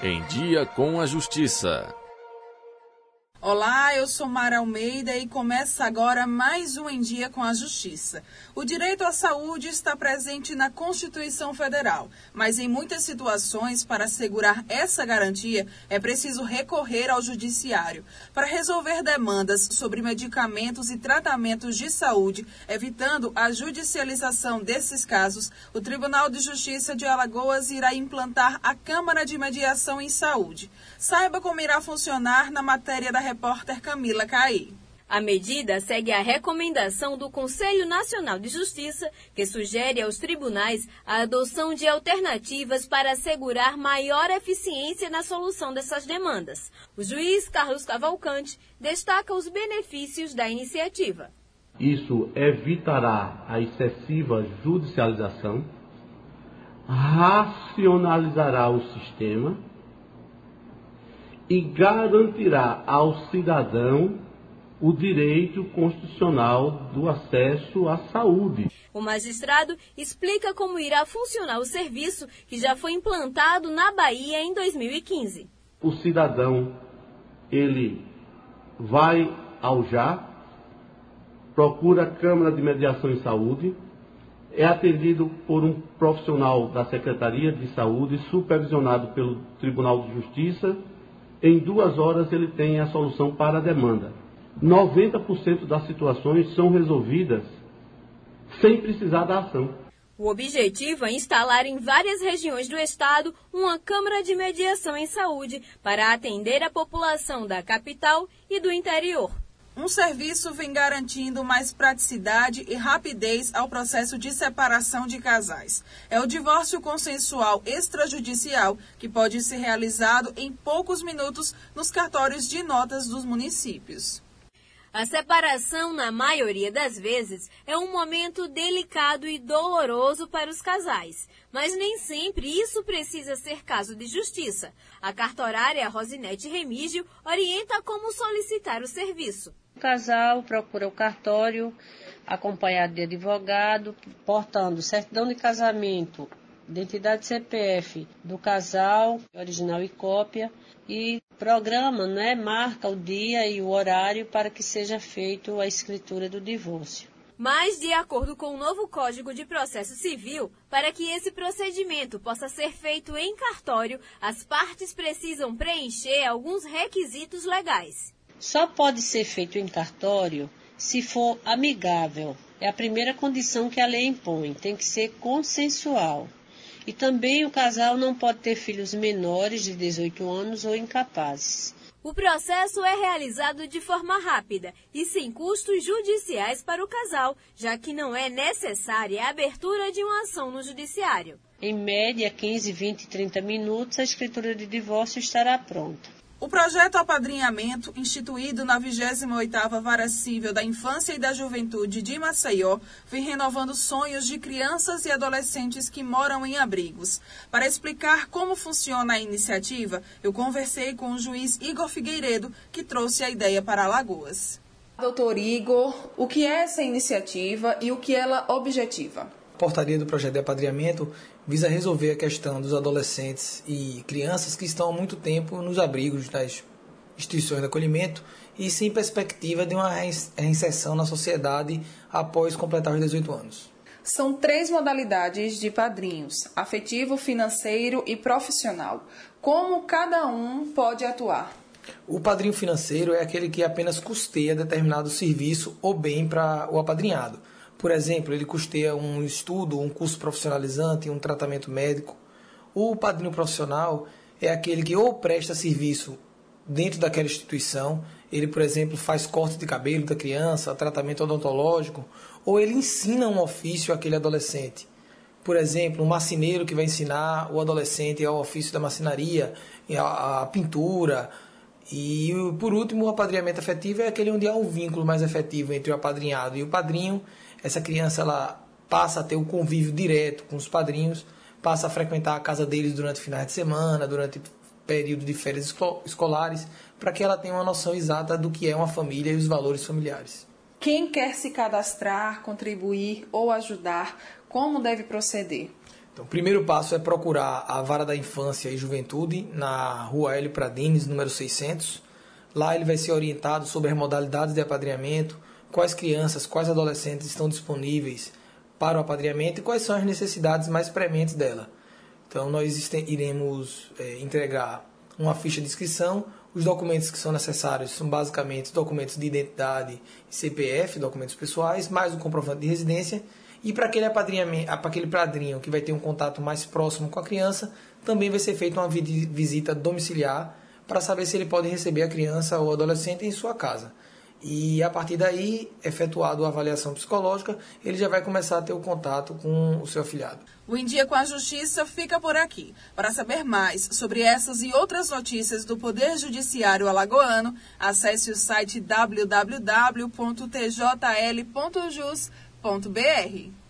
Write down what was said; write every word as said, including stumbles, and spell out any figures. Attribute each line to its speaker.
Speaker 1: Em Dia com a Justiça.
Speaker 2: Olá, eu sou Mara Almeida e começa agora mais um Em Dia com a Justiça. O direito à saúde está presente na Constituição Federal, mas em muitas situações, para assegurar essa garantia, é preciso recorrer ao Judiciário. Para resolver demandas sobre medicamentos e tratamentos de saúde, evitando a judicialização desses casos, o Tribunal de Justiça de Alagoas irá implantar a Câmara de Mediação em Saúde. Saiba como irá funcionar na matéria da repórter Camila Caí.
Speaker 3: A medida segue a recomendação do Conselho Nacional de Justiça, que sugere aos tribunais a adoção de alternativas para assegurar maior eficiência na solução dessas demandas. O juiz Carlos Cavalcante destaca os benefícios da iniciativa.
Speaker 4: Isso evitará a excessiva judicialização, racionalizará o sistema e garantirá ao cidadão o direito constitucional do acesso à saúde.
Speaker 3: O magistrado explica como irá funcionar o serviço que já foi implantado na Bahia em dois mil e quinze.
Speaker 4: O cidadão, ele vai ao J A, procura a Câmara de Mediação em Saúde, é atendido por um profissional da Secretaria de Saúde, supervisionado pelo Tribunal de Justiça. Em duas horas ele tem a solução para a demanda. noventa por cento das situações são resolvidas sem precisar da ação.
Speaker 3: O objetivo é instalar em várias regiões do estado uma Câmara de Mediação em Saúde para atender a população da capital e do interior.
Speaker 2: Um serviço vem garantindo mais praticidade e rapidez ao processo de separação de casais. É o divórcio consensual extrajudicial, que pode ser realizado em poucos minutos nos cartórios de notas dos municípios.
Speaker 3: A separação, na maioria das vezes, é um momento delicado e doloroso para os casais. Mas nem sempre isso precisa ser caso de justiça. A cartorária Rosinete Remígio orienta como solicitar o serviço.
Speaker 5: O casal procura o cartório, acompanhado de advogado, portando certidão de casamento, identidade C P F do casal, original e cópia, e programa, né, marca o dia e o horário para que seja feita a escritura do divórcio.
Speaker 3: Mas, de acordo com o novo Código de Processo Civil, para que esse procedimento possa ser feito em cartório, as partes precisam preencher alguns requisitos legais.
Speaker 5: Só pode ser feito em cartório se for amigável. É a primeira condição que a lei impõe, tem que ser consensual. E também o casal não pode ter filhos menores de dezoito anos ou incapazes.
Speaker 3: O processo é realizado de forma rápida e sem custos judiciais para o casal, já que não é necessária a abertura de uma ação no judiciário.
Speaker 5: Em média, quinze, vinte, trinta minutos, a escritura de divórcio estará pronta.
Speaker 2: O projeto Apadrinhamento, instituído na vigésima oitava Vara Civil da Infância e da Juventude de Maceió, vem renovando sonhos de crianças e adolescentes que moram em abrigos. Para explicar como funciona a iniciativa, eu conversei com o juiz Igor Figueiredo, que trouxe a ideia para Alagoas. Doutor Igor, o que é essa iniciativa e o que ela objetiva?
Speaker 6: A portaria do projeto de apadrinhamento visa resolver a questão dos adolescentes e crianças que estão há muito tempo nos abrigos das instituições de acolhimento e sem perspectiva de uma reinserção na sociedade após completar os dezoito anos.
Speaker 2: São três modalidades de padrinhos: afetivo, financeiro e profissional. Como cada um pode atuar?
Speaker 6: O padrinho financeiro é aquele que apenas custeia determinado serviço ou bem para o apadrinhado. Por exemplo, ele custeia um estudo, um curso profissionalizante, um tratamento médico. O padrinho profissional é aquele que ou presta serviço dentro daquela instituição, ele, por exemplo, faz corte de cabelo da criança, tratamento odontológico, ou ele ensina um ofício àquele adolescente. Por exemplo, um marceneiro que vai ensinar o adolescente ao ofício da marcenaria, a, a pintura. E, por último, o apadrinhamento afetivo é aquele onde há um vínculo mais efetivo entre o apadrinhado e o padrinho. Essa criança ela passa a ter um convívio direto com os padrinhos, passa a frequentar a casa deles durante finais de semana, durante período de férias escolares, para que ela tenha uma noção exata do que é uma família e os valores familiares.
Speaker 2: Quem quer se cadastrar, contribuir ou ajudar, como deve proceder?
Speaker 6: Então, o primeiro passo é procurar a Vara da Infância e Juventude na Rua Hélio Pradines, número seiscentos. Lá ele vai ser orientado sobre as modalidades de apadrinhamento, quais crianças, quais adolescentes estão disponíveis para o apadrinhamento e quais são as necessidades mais prementes dela. Então, nós iremos é, entregar uma ficha de inscrição. Os documentos que são necessários são basicamente documentos de identidade, C P F, documentos pessoais, mais um comprovante de residência. E para aquele, para aquele padrinho que vai ter um contato mais próximo com a criança, também vai ser feita uma visita domiciliar para saber se ele pode receber a criança ou adolescente em sua casa. E a partir daí, efetuado a avaliação psicológica, ele já vai começar a ter o contato com o seu afilhado.
Speaker 2: O Em Dia com a Justiça fica por aqui. Para saber mais sobre essas e outras notícias do Poder Judiciário alagoano, acesse o site w w w ponto t j l ponto jus ponto b r.